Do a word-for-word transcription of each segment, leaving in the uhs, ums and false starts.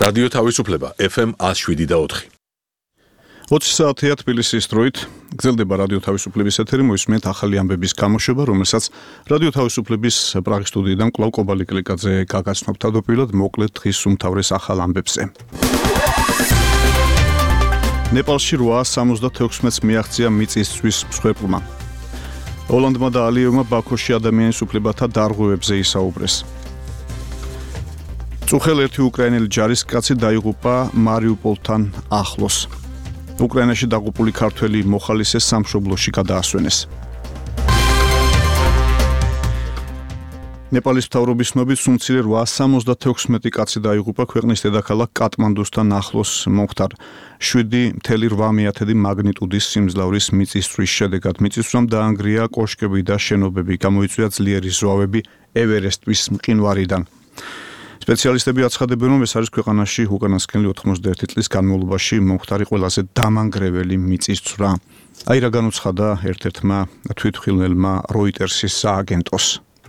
რადიო თავისუფლება ეფ ემ one oh seven და four. ოცი საათია თბილისის დროით გრძელდება რადიო თავისუფლების ეთერი, მოისმენთ ახალი ამბების გამოშვება, რომელსაც რადიო თავისუფლების პრაღის სტუდიიდან კვლავ კობალი კლიკაძე გაგაცნობ თავდაპირველად მოკლედ დღის უმთავრეს ახალ ამბებზე. ნეპალში რვა სამოცდათექვსმეტს მიაღწია მიწისძვრის მსხვერპლმა. ოლანდმა და ალიევმა ბაქოში ადამიანის უფლებათა დარღვევებზე ისაუბრეს. წუხელ ერთი უკრაინელი ჯარისკაცი დაიღუპა მარიუპოლთან ახლოს. უკრაინაში დაღუპული ქართველი მოხალისე სამშობლოში გადაასვენეს. ნეპალის მთავრობის ცნობით სულ რვა სამოცდათექვსმეტი კაცი დაიღუპა ქვეყნის დედაქალაქ კატმანდუსთან ახლოს მომხდარ შვიდი ფاصლე რვა მაგნიტუდის სიმძლავრის მიწისძვრის შედეგად. მიწისძვრამ დაანგრია კოშკები და შენობები, გამოიწვია ძლიერი ზვავები ევერესტის მყინვარიდან. სპეციალისტები აცხადებენ, რომ ეს არის ქვეყანაში უკანასკნელი ოთხმოცდაერთი წლის განმავლობაში მომხდარი ყველაზე დამანგრეველი მიწისძვრა. აი რა განუცხადა ერთ-ერთმა თვითმხილველმა როიტერსის სააგენტოს.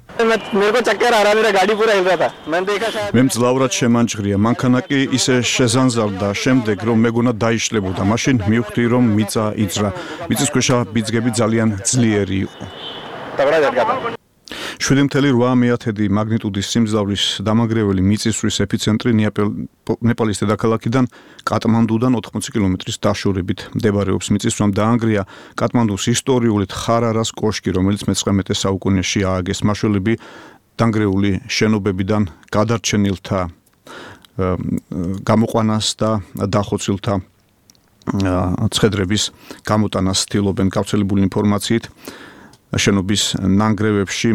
მე მძლავრად შემანჭღრია, მანქანა კი ისე შეზანზარდა შემდეგ, რომ მეგონა დაიშლებოდა. მაშინ მივხვდი, რომ მიწა იძრა. მიწისქვეშა ბიძგები ძალიან ძლიერი იყო. შვიდი ფاصლე რვა მაგნიტუდის სიმძლავრის დამანგრეველი მიწისძვრის ეპიცენტრი ნეპალის დედაქალაქიდან კატმანდუდან ოთხმოცი კილომეტრის დაშორებით მდებარეობს. მიწისძვრამ დაანგრია კატმანდუს ისტორიული თხარარას კოშკი, რომელიც მეცხრამეტე საუკუნეში ააგეს. მაშველები დანგრეული შენობებიდან გადარჩენილთა გამოყვანას და დახოცილთა ცხედრების გამოტანას ცდილობენ. გავრცელებული ინფორმაციით შენობის ნანგრევებში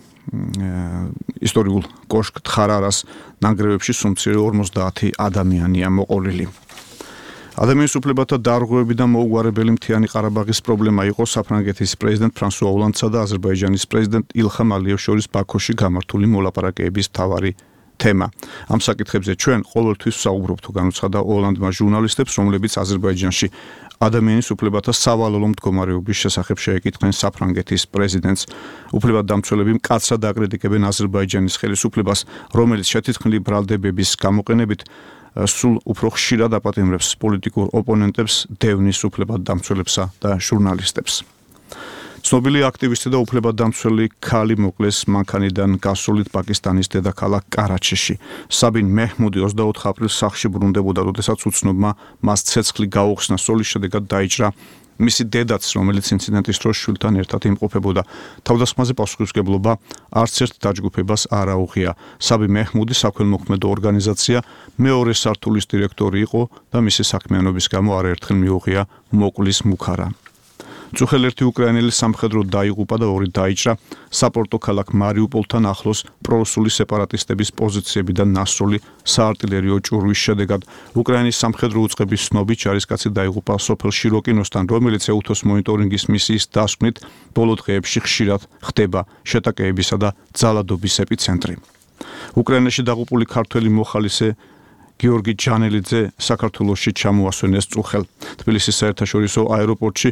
ისტორიულ კოშკ თხარარას ნანგრევებში სულ ორმოცდაათი ადამიანია მოყოლილი. ადამიანის უფლებათა დარღვევები და მოუგვარებელი მთიანი ყარაბაღის პრობლემა იყო საფრანგეთის პრეზიდენტ ფრანსუა ოლანდსა და აზერბაიჯანის პრეზიდენტ ილხამ ალიევს შორის ბაქოში გამართული მოლაპარაკებების მთავარი თემა. ამ საკითხებზე ჩვენ ყოველთვის ვსაუბრობთ, განუცხადა ოლანდმა ჟურნალისტებს, რომლებიც აზერბაიჯანში ადამიანის უფლებათა სავალალო მდგომარეობის შესახებ შეეკითხნენ საფრანგეთის პრეზიდენტს. უფლებადამცველები მკაცრად აკრიტიკებენ აზერბაიჯანის ხელისუფლებას, რომელიც შეთითქმული ბრალდებების გამოყენებით სულ უფრო ხშირად აპატიმრებს პოლიტიკურ ოპონენტებს, დევნის უფლებადამცველებსა და ჟურნალისტებს. ცნობილი აქტივისტი და უფლებადამცველი ქალი მოკლეს მანქანიდან გასულით პაკისტანის დედაქალაქ კარაჩიში. საბინ მეჰმუდი ოცდაოთხ აპრილს სახლში ბრუნდებოდა, როდესაც უცნობმა მას ცეცხლი გაუხსნა. სოლის შედეგად დაიჭრა მისი დედაც, რომელიც ინციდენტის დროს შვილთან ერთად იმყოფებოდა. თავდასხმაზე პასუხისმგებლობა არც ერთ დაჯგუფებას არ აუღია. საბი მეჰმუდი საქველმოქმედო ორგანიზაცია მეორე სართულის დირექტორი იყო და მისი საქმიანობის გამო არაერთხელ მიუღია მოკლის მუქარა. წუხელ ერთი უკრაინელი სამხედრო დაიღუპა და ორი დაიჭრა საპორტო ქალაქ მარიუპოლთან ახლოს პრორუსული სეპარატისტების პოზიციებიდან ნასროლი საარტილერიო ჭურვის შედეგად. უკრაინის სამხედრო უწყების ცნობით ჯარისკაცი დაიღუპა სოფელ შიროკინოსთან, რომელიც ეუთოს მონიტორინგის მისიის დასკვნით ბოლო დღეებში ხშირად ხდება შეტაკებებისა და ძალადობის ეპიცენტრი. უკრაინაში დაღუპული ქართველი მოხალისე გიორგი ჯანელიძე საქართველოში ჩამოასვენეს წუხელ. თბილისის საერთაშორისო აეროპორტში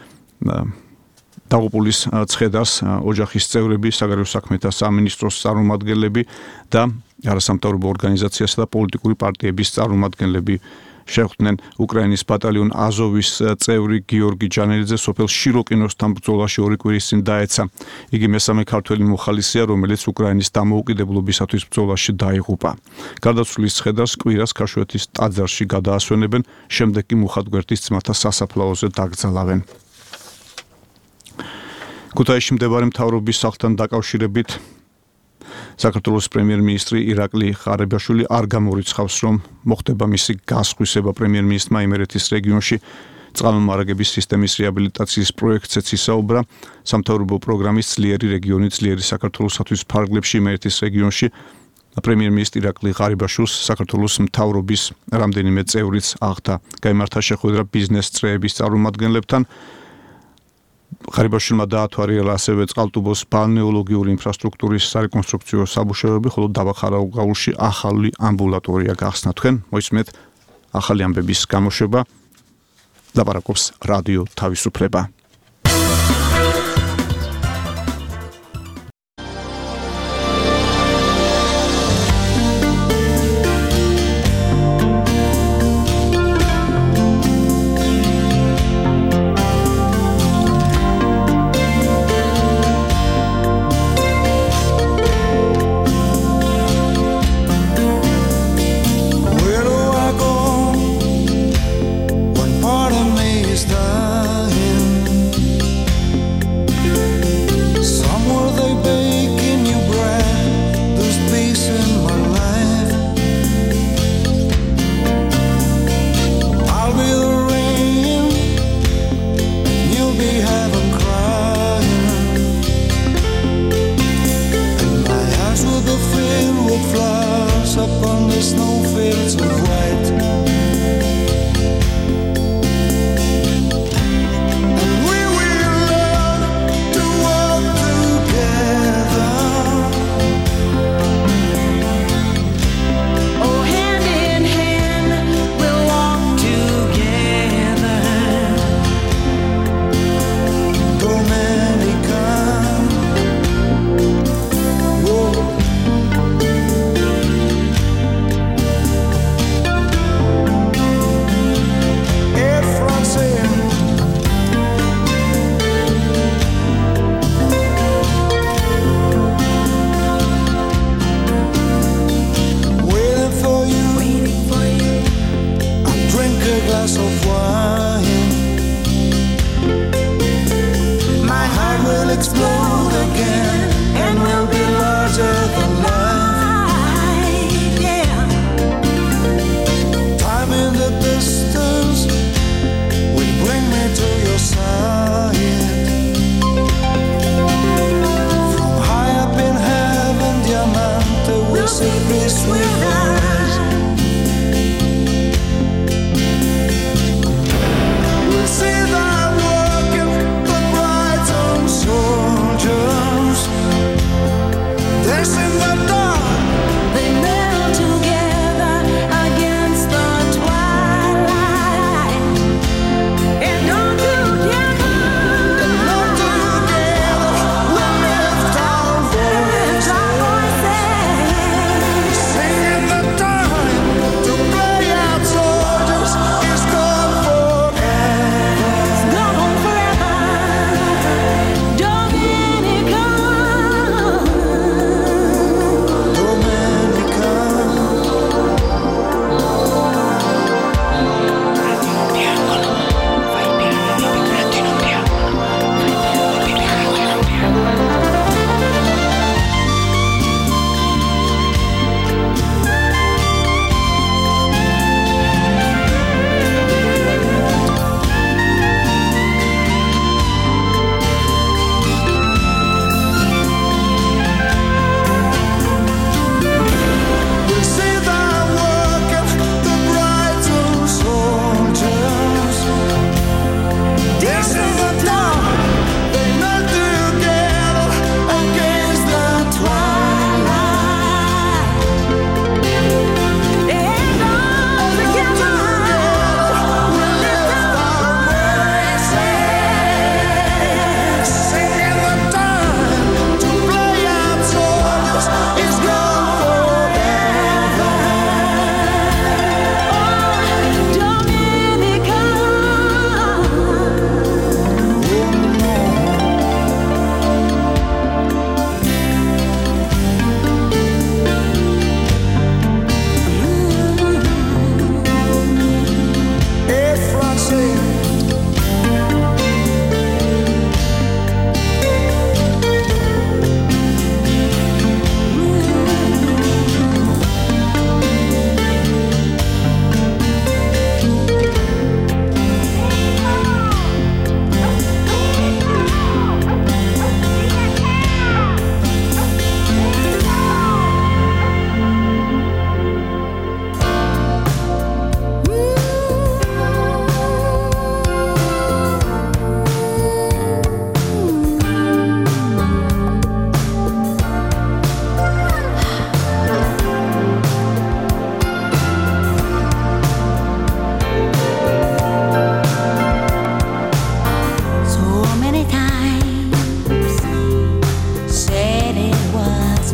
დაღუპულის ცხედარს ოჯახის წევრები, საგარეო საქმეთა სამინისტროს წარმომადგენლები და არასამთავრობო ორგანიზაციასა და პოლიტიკური პარტიების წარმომადგენლები შეხვდნენ. უკრაინის ბატალიონ აზოვის წევრი გიორგი ჯანელიძე სოფელ შიროკინოსთან ბრძოლაში ორი კვირის წინ დაეცა. იგი მესამე ქართველი მოხალისეა, რომელიც უკრაინის დამოუკიდებლობისათვის ბრძოლაში დაიღუპა. გარდაცვლილის ცხედარს კვირას ქაშვეთის ტაძარში გადაასვენებენ, შემდეგ კი მუხათგვერდის ძმათა სასაფლაოზე დაკრძალავენ. ქუთაისში მდებარე მთავრობის სახლთან დაკავშირებით საქართველოს პრემიერ-მინისტრი ირაკლი ყარიბაშვილი არ გამორიცხავს, რომ მოხდება მისი გასხვისება. პრემიერ-მინისტრმა იმერეთის რეგიონში წყალმომარაგების სისტემის რეაბილიტაციის პროექტზეც ისაუბრა. სამთავრობო პროგრამის ძლიერი რეგიონი ძლიერი საქართველოსათვის ფარგლებში იმერეთის რეგიონში პრემიერ-მინისტრი ირაკლი ყარიბაშვილს საქართველოს მთავრობის რამდენიმე წევრიც აღდა. გაიმართა შეხვედრა ბიზნეს წრეების წარმომადგენლებთან. ყარიბაშვილმა დაათვალიერა ასევე წყალტუბოს ბალნეოლოგიური ინფრასტრუქტურის სარეკონსტრუქციო საბუშევრები, ხოლო დაბა-ხარაგაულში ახალი ამბულატორია გახსნა. თქვენ მოისმენთ ახალი ამბების გამოშვება. ლაპარაკობს რადიო თავისუფლება.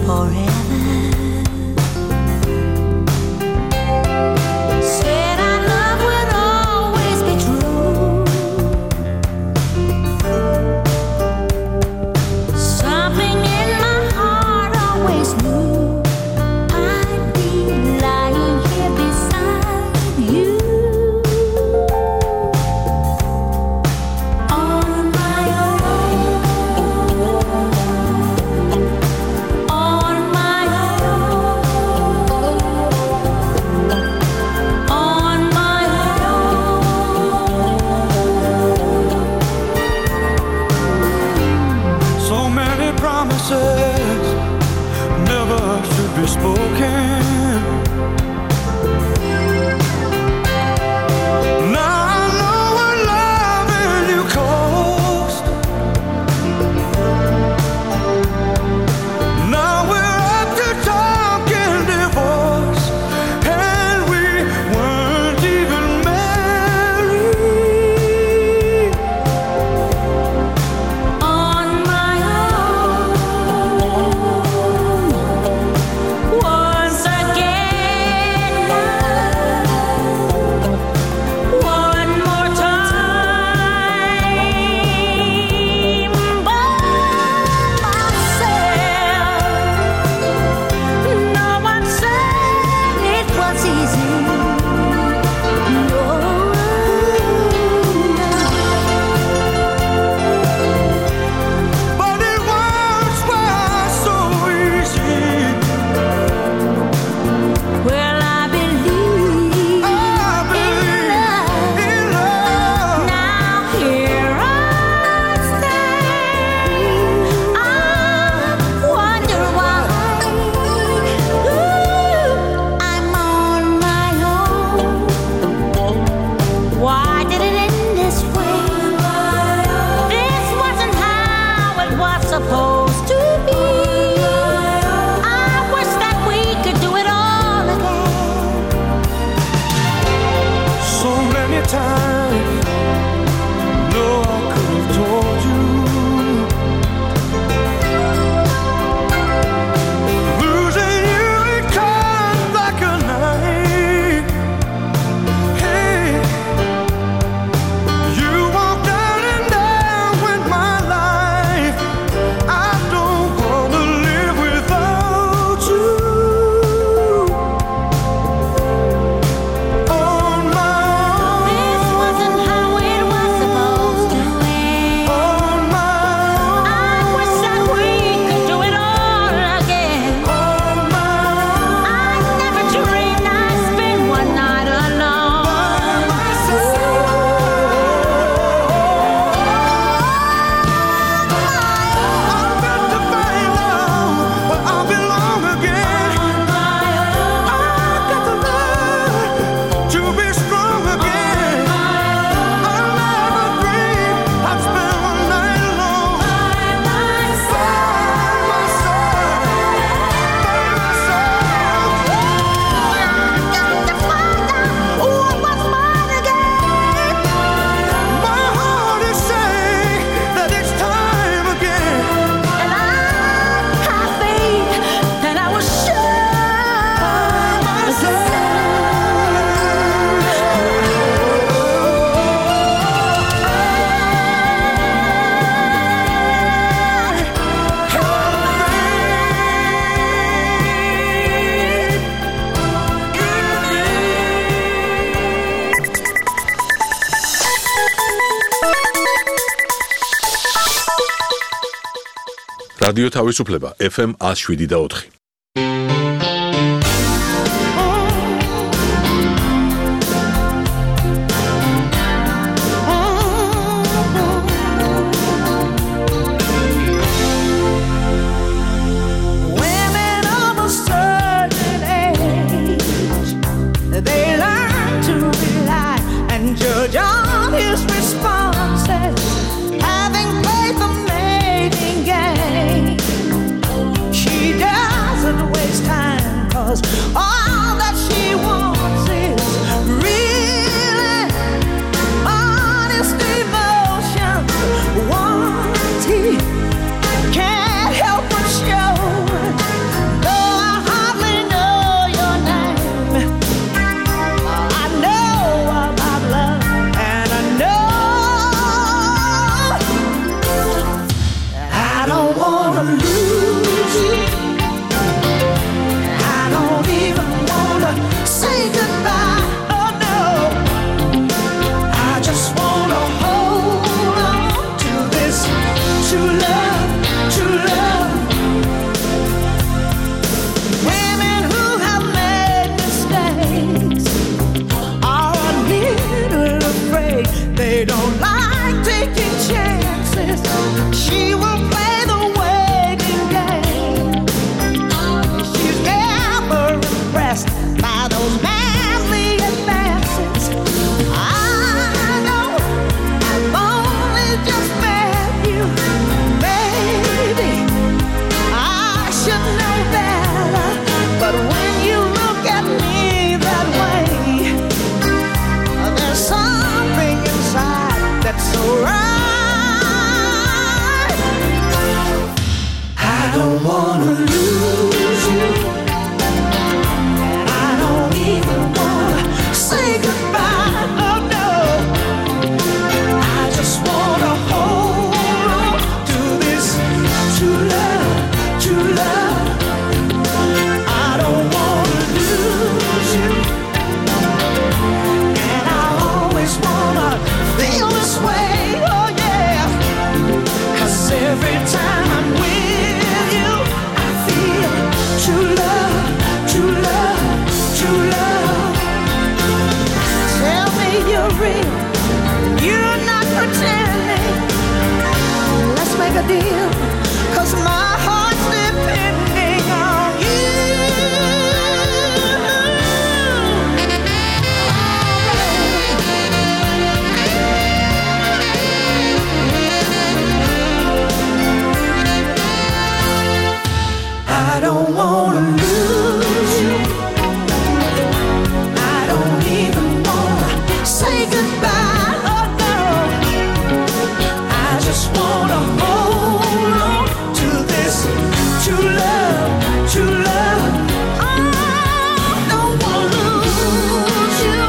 forever. Said our love would always be true. Something in my heart always knew I'd be lying here beside you. On my own, on my own, on my own. So many promises never should be spoken. Now I know what loving you cost. Now we're up to talking divorce, and we weren't even married. On my own, once again, one more time, by myself. No one said it was easy. No. But it once was so easy. Well, I believe I believe in in love. love. Now here I stand. I wonder why. Ooh, I'm on my own. Why did it end this way? This wasn't how it was supposed to be. I wish that we could do it all again. So many times, no, I could have told you. Losing you, it comes like a knife. Hey, you walked out and down with my life. I don't wanna live without you. On my This wasn't how it was supposed to end. on my I wish that we could do it all again. on my I never dreamed I'd spend one night alone. I've got to find out where I belong again. I've got to learn to be strong again. I never dreamed I'd spend one night alone. By myself, by myself. Got to find out what was mine again. My heart is saying that it's time again. And I have faith that I will show რადიო თავისუფლება ეფ ემ one oh seven და four. women of a certain age. They learn to rely and judge on his responses, having played the mating game. She doesn't waste lose you. I don't even wanna say goodbye. Oh no, I just wanna hold on to this true love, true love. Women who have made mistakes are a little afraid. They don't like taking chances. She will play the waiting game. She's never impressed by those manly advances. I know I've only just met you. Maybe I should know better. But when you look at me that way, there's something inside that's so right. I don't wanna lose you, and I don't even wanna say goodbye. Oh no, I just wanna hold on to this true love, true love. I don't wanna lose you, and I always wanna feel this way. Oh yeah, 'cause every time I'm with you, I feel true love, true love, true love. Tell me you're real, you're not pretending. Let's make a deal, 'cause my heart's depending on you. I don't wanna lose you. I don't even wanna say goodbye. Oh no, I just wanna hold on to this true love, true love. I don't wanna lose you,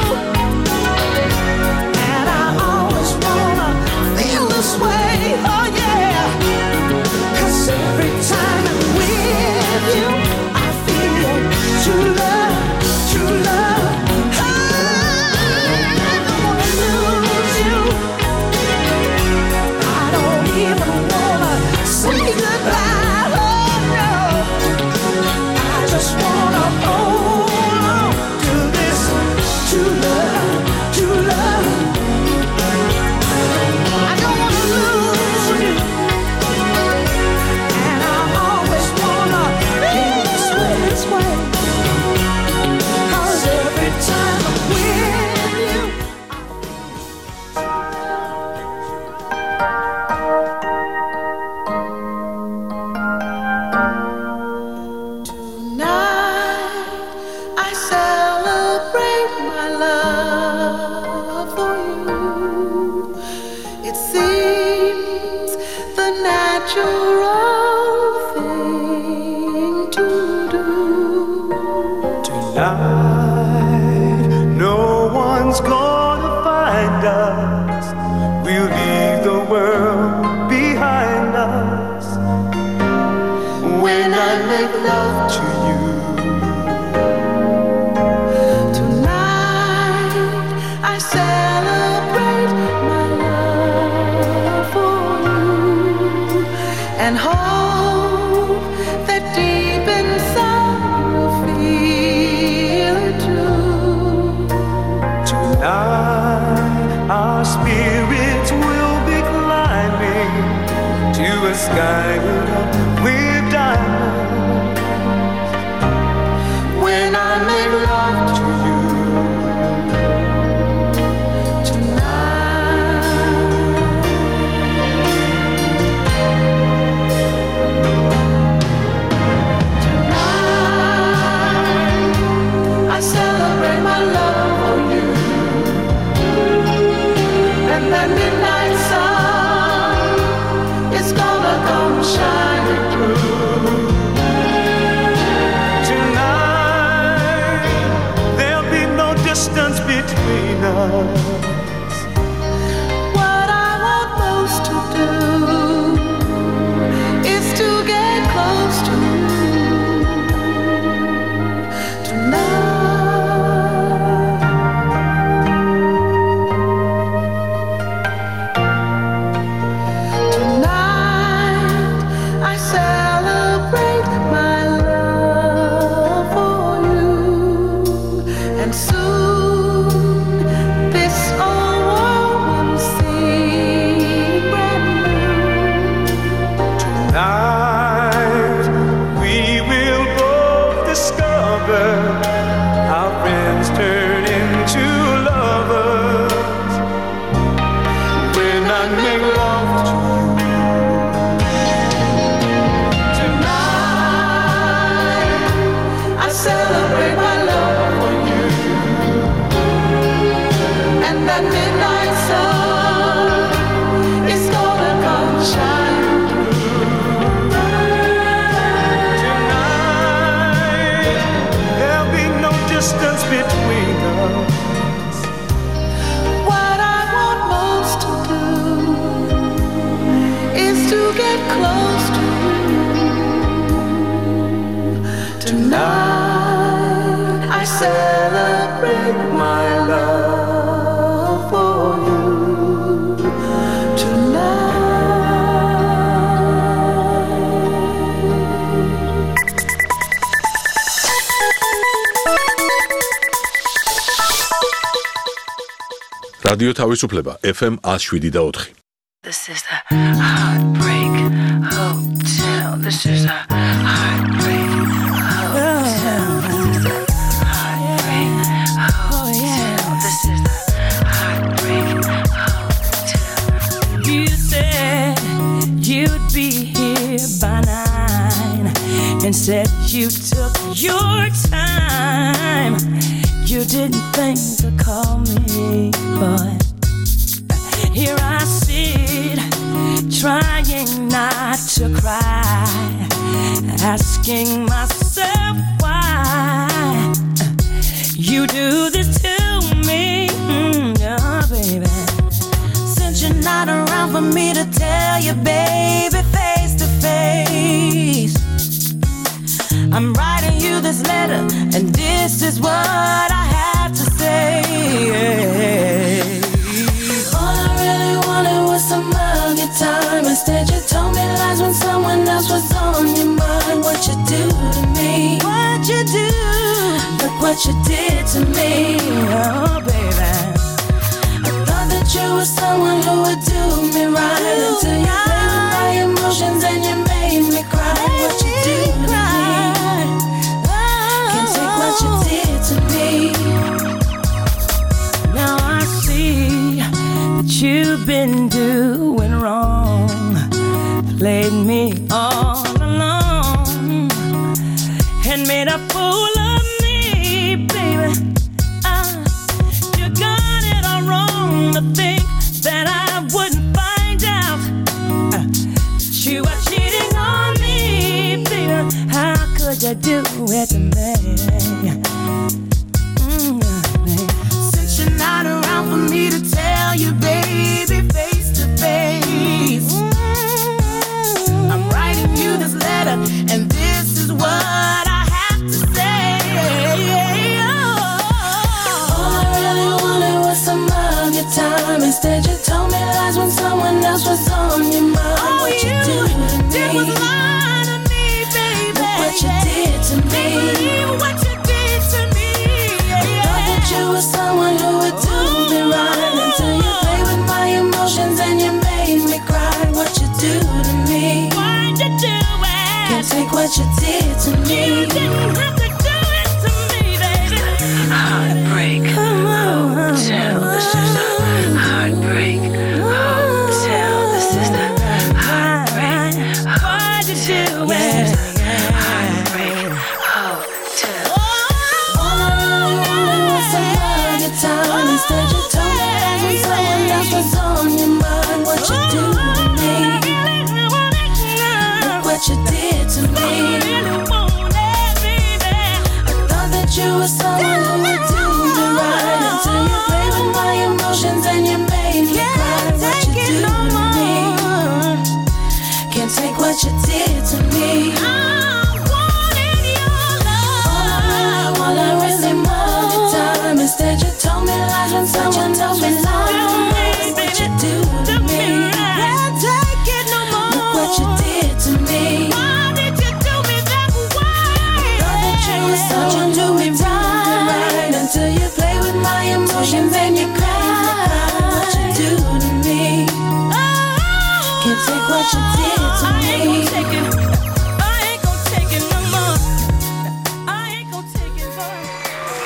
and I always wanna feel this way. Oh yeah, 'cause every time I'm with you, I feel true love, true love. I don't wanna lose you. I don't even wanna say goodbye. Oh no, I just wanna hold on to this true love, true love. I don't wanna lose you, and I always wanna feel this way, this way. 'Cause every time I'm with you, tonight I celebrate my love for you. It seems the natural thing to do. Tonight, no one's gonna find us. We'll leave the world behind us. When I make love to you, Tonight I celebrate my love for you, and hope that deep inside you'll feel it too. tonight our spirits will be climbing to a sky lit up with diamonds. When I make love to you, Tonight I celebrate my love for you, and that midnight sun is gonna come shine. that's between us. What I want most to do is to get close to you. Tonight I celebrate my love for you. რადიო თავისუფლება F M one oh seven point four. This is the Heartbreak Hotel. This is the Heartbreak Hotel. Heartbreak Hotel. This is the Heartbreak Hotel. You said you'd be here by nine. Instead you took your time. You didn't think to call me, but here I sit, trying not to cry, asking myself why you do this to me, mm, oh baby. Since you're not around for me to tell you, baby, face to face, I'm writing you this letter, and this is what I have to say. All I really wanted was some of your time. Instead you told me lies when someone else was on your mind. What you do to me? What you do? Look what you did to me. Oh baby, I thought that you were someone who would do me right, until you played with my emotions and you made me cry. What you do to me? Can't take what you did to me. Now I see that you've been doing wrong, played me all along, and made a fool of me, baby. Uh, you got it all wrong to think that I wouldn't find out uh, that you are cheating on me, baby. How could you do it to me? Mm, Since you're not around for me to tell you, baby, face to face, I'm writing you this letter, and this is what I have to say. Oh. All I really wanted was some of your time. Instead you told me lies when someone else was on your mind. Oh, what you, you do to did me was lie to me, baby. Look what you did to me. What you did to me. Yeah, I thought that you were someone who would do me right, until you played with my emotions and you made me cry. What you do to me? Why'd you do it? Can't take what you did to me. You didn't have to do it to me, baby. Heartbreak Hotel. This is the Heartbreak Hotel. This is the Heartbreak Hotel. Why'd you do it? Heartbreak Hotel. All I really wanted was some of your time. Instead you told me that when someone else was on your mind. What you do to me? Look what you did to me. I thought that you were someone who would do me right, until you played with my emotions and you made me cry. What you do to me? Can't take what you did to me. I wanted your love. All I really wanted your time. Instead you told me lies when someone else was lying. What you do to me? Can't take it no more. Look what you did to me. Why did you do me that way? Thought that you were someone who would do me right, until you play with my emotions and you cry. What you do to me? Can't take what you did to me. I ain't gonna take it. I ain't gonna take it no more. I ain't gonna take it no more.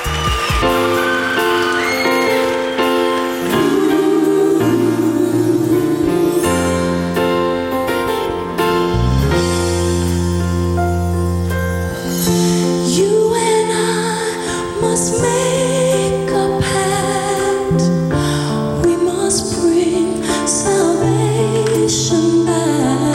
You and I must make a pact. We must bring salvation back.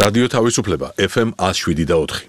რადიო თავისუფლება ეფ ემ one oh seven და four.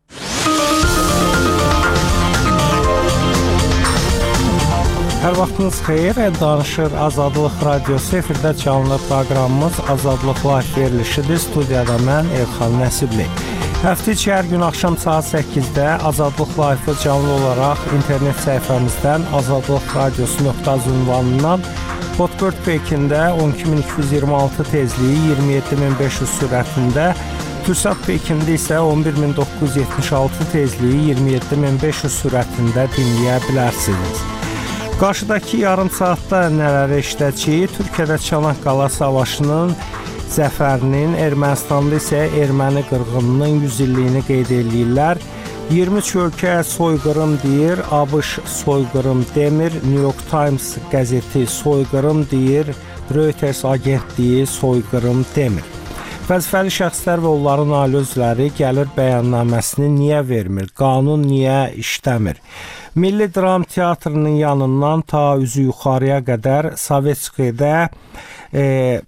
Hər vaxtınız xeyir, danışır Azadlıq Radiosu, efirdə canlı proqramımız Azadlıq Live verilişidir. Studiyada mən Elxan Nəsibli. Həftə içi hər gün axşam saat səkkizdə Azadlıq Live-ı canlı olaraq internet səhifəmizdən azadlıq radiosu nöqtə az ünvanından Hotbird Pekində on iki min iki yüz iyirmi altı tezliyi iyirmi yeddi min beş yüz sürətində, Türksat Pekində isə on bir min doqquz yüz yetmiş altı tezliyi iyirmi yeddi min beş yüz sürətində dinləyə bilərsiniz. Qarşıdakı yarım saatda nələr eşidəcəyik? Türkiyədə Çanaqqala savaşının zəfərinin, Ermənistanda isə erməni qırğınının yüz illiyini qeyd edirlər. iyirmi üç ölkə soyqırım deyir, ABŞ soyqırım demir, New York Times qəzeti soyqırım deyir, Reuters agentliyi soyqırım demir. Vəzifəli şəxslər və onların ailə üzvləri gəlir bəyannaməsini niyə vermir? Qanun niyə işləmir? Milli Dram Teatrının yanından ta üzü yuxarıya qədər Sovetskidə e,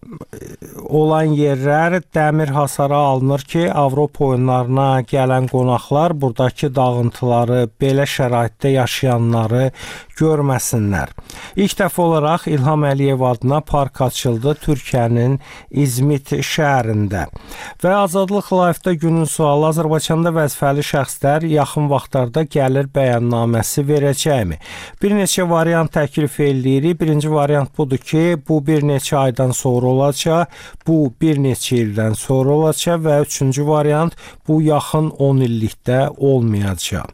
olan yerlər dəmir hasara alınır ki, Avropa oyunlarına gələn qonaqlar buradakı dağıntıları, belə şəraitdə yaşayanları görməsinlər. İlk dəfə olaraq İlham Əliyev adına park açıldı Türkiyənin İzmit şəhərində. Və Azadlıq Live-da günün sualı: Azərbaycanda vəzifəli şəxslər yaxın vaxtlarda gəlir bəyannaməsi verəcəkmi? Bir neçə variant təklif edirik. Birinci variant budur ki, bu bir neçə aydan sonra olacaq, bu bir neçə ildən sonra olacaq və üçüncü variant bu yaxın on illikdə olmayacaq.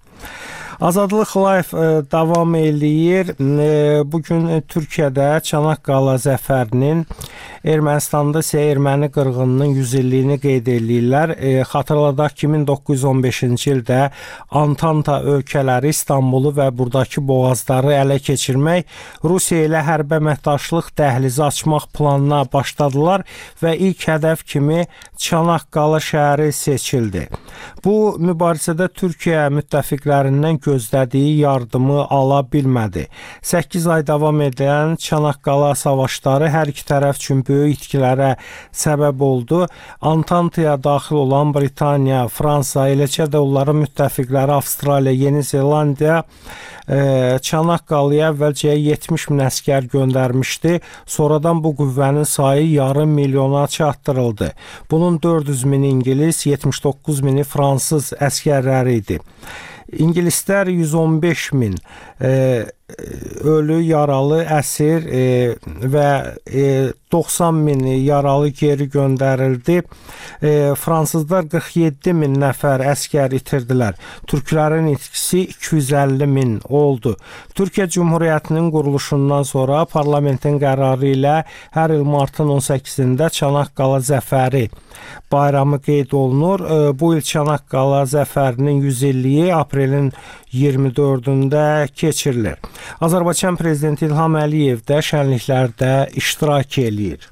Azadlıq Live e, davam eləyir. E, bugün Türkiyədə Çanaqqala zəfərinin, Ermənistanda isə erməni qırğınının yüz illiyini qeyd edirlər. E, xatırladaq ki, min doqquz yüz on beşinci ildə Antanta ölkələri İstanbulu və buradakı boğazları ələ keçirmək, Rusiya ilə hərbi əməkdaşlıq dəhlizi açmaq planına başladılar və ilk hədəf kimi Çanaqqala şəhəri seçildi. Bu mübarizədə Türkiyə müttəfiqlərindən gözlədiyi yardımı ala bilmədi. səkkiz ay davam edən Çanaqqala savaşları hər iki tərəf üçün böyük itkilərə səbəb oldu. Antantaya daxil olan Britaniya, Fransa, eləcə də onların müttəfiqləri Avstraliya, Yeni Zelandiya e, Çanaqqalaya əvvəlcə yetmiş min əskər göndərmişdi. Sonradan bu qüvvənin sayı yarım milyona çatdırıldı. Bunun dörd yüz min İngilis, yetmiş doqquz mini Fransız əskərləri idi. İngilislər yüz on beş min e, ölü, yaralı, əsir e, və e, doxsan min yaralı geri göndərildi. E, Fransızlar qırx yeddi min nəfər əskər itirdilər. Türklərin itkisi iki yüz əlli min oldu. Türkiyə Cumhuriyyətinin quruluşundan sonra parlamentin qərarı ilə hər il martın on səkkizində Çanaqqala zəfəri bayramı qeyd olunur. E, bu il Çanaqqala zəfərinin yüz illiyi aprelin iyirmi dördündə keçirilir. Azərbaycan Prezidenti İlham Əliyev də şənliklərdə iştirak eləyir.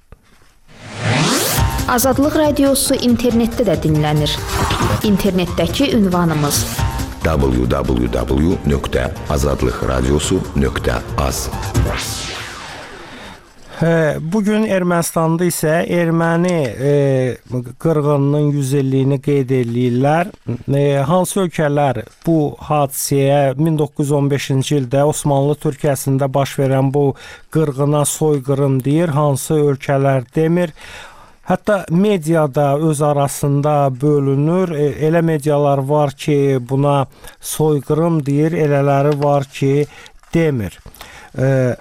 Azadlıq Radiosu internetdə də dinlənir. İnternetdəki ünvanımız w w w nöqtə azadlıq radiosu nöqtə az. Bugün Ermənistanda isə erməni e, qırğınının yüz illiyini qeyd edirlər. E, hansı ölkələr bu hadisəyə min doqquz yüz on beşinci ildə Osmanlı Türkiyəsində baş verən bu qırğına soyqırım deyir, hansı ölkələr demir. Hətta mediada öz arasında bölünür. E, elə medialar var ki, buna soyqırım deyir, elələri var ki, demir. E,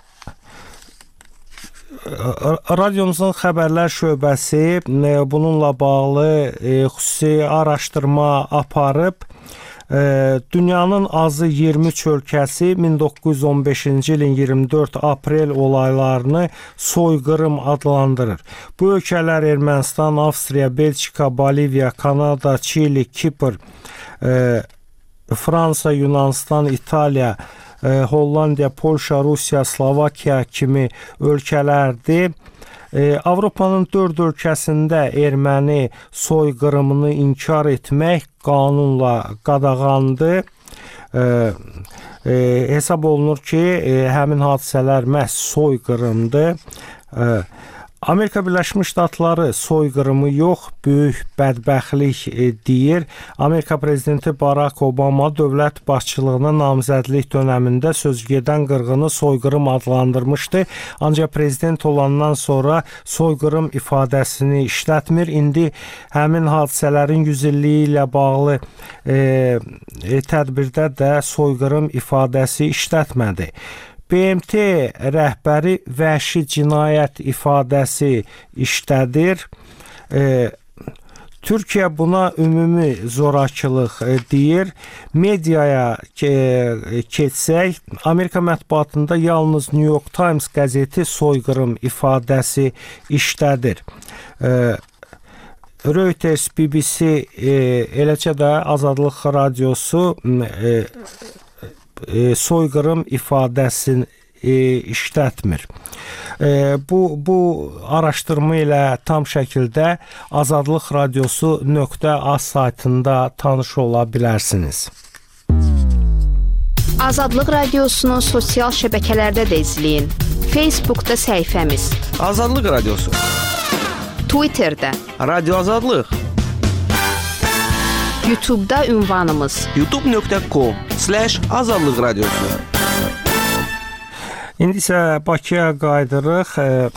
Radiomuzun xəbərlər şöbəsi bununla bağlı xüsusi araşdırma aparıb. Dünyanın azı iyirmi üç ölkəsi min doqquz yüz on beşinci ilin iyirmi dörd aprel olaylarını soyqırım adlandırır. Bu ölkələr Ermənistan, Avstriya, Belçika, Boliviya, Kanada, Çili, Kipr, Fransa, Yunanistan, İtaliya, Hollandiya, Polşa, Rusiya, Slovakiya kimi ölkələrdir. Avropanın dörd ölkəsində erməni soyqırımını inkar etmək qanunla qadağandır. Hesab olunur ki, həmin hadisələr məhz soyqırımdır. Amerika Birləşmiş Ştatları soyqırımı yox, böyük bədbəxtlik e, deyir. Amerika prezidenti Barack Obama dövlət başçılığına namizədlik dövründə sözügedən qırğını soyqırım adlandırmışdı. Ancaq prezident olandan sonra soyqırım ifadəsini işlətmir. İndi həmin hadisələrin yüz illiyi ilə bağlı e, e, tədbirdə də soyqırım ifadəsi işlətmədi. B M T rəhbəri vəhşi cinayət ifadəsi işlədir. E, Türkiyə buna ümumi zorakılıq e, deyir. Mediaya e, keçsək, Amerika mətbuatında yalnız New York Times qəzeti soyqırım ifadəsi işlədir. E, Reuters, B B C, e, eləcə də Azadlıq Radiosu e, E, soyqırım ifadəsini e, işlətmir. E, bu bu araşdırma ilə tam şəkildə azadlıq radiosu nöqtə az saytında tanış ola bilərsiniz. Azadlıq Radiosunu sosial şəbəkələrdə də izləyin. Facebookda səhifəmiz, Azadlıq Radiosu, Twitterdə, Radio Azadlıq, YouTube'da ünvanımız youtube nöqtə com slash azadlıq radiosu. İndi isə Bakıya qayıdırıq.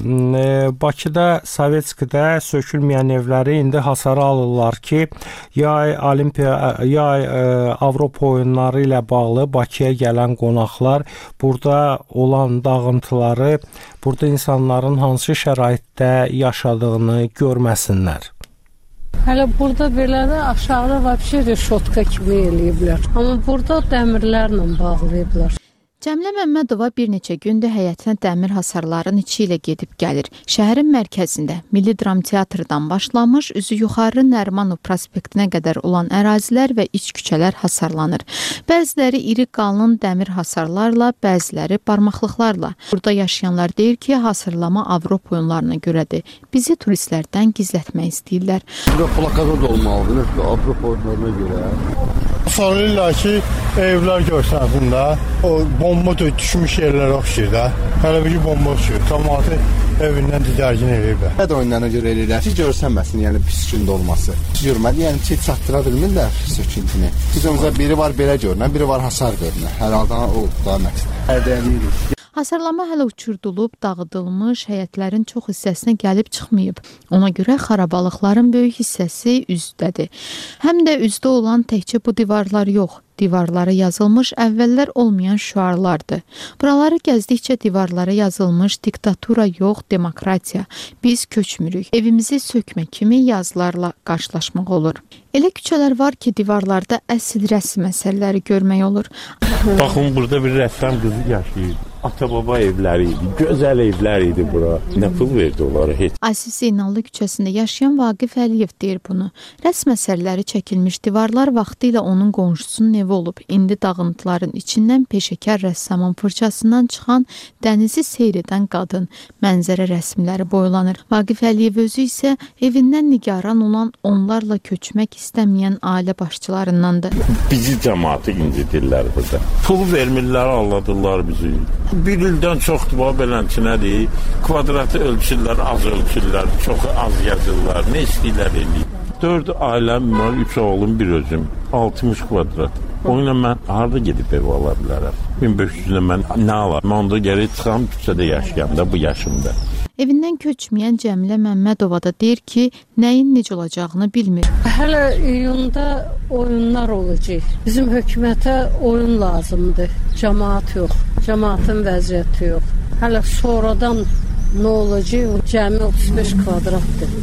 Bakıda Sovetskidə sökülməyən evləri indi hasara alırlar ki, yay Olimpiya, yay Avropa oyunları ilə bağlı Bakıya gələn qonaqlar burada olan dağıntıları, burada insanların hansı şəraitdə yaşadığını görməsinlər. Hələ burada belə də aşağıda vəbşə reşotka kimi eləyiblər. Amma burada dəmirlərlə bağlayıblar. Cəmilə Məmmədova bir neçə gündür həyətinə dəmir hasarların içi ilə gedib gəlir. Şəhərin mərkəzində Milli Dram Teatrdan başlamış, üzü yuxarı Nərimanov prospektinə qədər olan ərazilər və iç küçələr hasarlanır. Bəziləri iri qalın dəmir hasarlarla, bəziləri barmaqlıqlarla. Burada yaşayanlar deyir ki, hasarlama Avropa oyunlarına görədir. Bizi turistlərdən gizlətmək istəyirlər. Burada plakada da olmalıdır, Avropa oyunlarına görə. Sarılırlar ki, evlər görsənsin də, o bomba düşmüş yerlərə oxşayır da. Hələ bir bomba oxşayır. Cəmaatı evindən didərgin eləyiblər. Hədə oyunlarına görə eləyirlər ki, görsənməsin, yəni pis gündə olması. Görmədi, yəni ki, çatdıra bilmirlər söküntünü. Bizimizdə biri var belə görünən, biri var hasar görünən. Hər halda o da məqsəd. Hədəliyirik. Hasarlama hələ uçurdulub, dağıdılmış, həyətlərin çox hissəsinə gəlib çıxmayıb. Ona görə xarabalıqların böyük hissəsi üzdədir. Həm də üzdə olan təkcə bu divarlar yox, divarlara yazılmış əvvəllər olmayan şüarlardır. Buraları gəzdikcə divarlara yazılmış diktatura yox, demokratiya, biz köçmürük, evimizi sökmə kimi yazılarla qarşılaşmaq olur. Elə küçələr var ki, divarlarda əsl rəsm əsərləri görmək olur. Baxın, burada bir rəssam qızı yaşayır. Ata-baba evləri idi, gözəl evlər idi bura. Nə pul verdi onlara heç. Aziz Zeynallı küçəsində yaşayan Vaqif Əliyev deyir bunu. Rəsm əsərləri çəkilmiş divarlar vaxtilə onun qonşusunun evi olub. İndi dağıntıların içindən peşəkar rəssamın fırçasından çıxan dənizi seyr edən qadın, mənzərə rəsmləri boylanır. Vaqif Əliyev özü isə evindən nigaran olan, onlarla köçmək istəməyən ailə başçılarındandır. Bizi cəmaatı incidirlər burada. Pul vermirlər, alladırlar bizi. Bir ildən çoxdur, bu belənçinədir. Kvadratı ölçürlər, az ölçürlər, çox az yazırlar. Nə istəyirlər eləyir. Dörd ailəm var, üç oğlum, bir özüm. altmış kvadrat. Oyla mən harada gedib ev ala bilərəm? min beş yüzlə mən nə alar? Mən onda geri çıxam, küçədə yaşayam da bu yaşımda. Evindən köçməyən Cəmilə Məmmədova da deyir ki, nəyin necə olacağını bilmir. Hələ iyunda oyunlar olacaq. Bizim hökumətə oyun lazımdır. Cəmaat yox, cəmaatın vəziyyəti yox. Hələ sonradan nə olacaq? Cəmi otuz beş kvadratdır.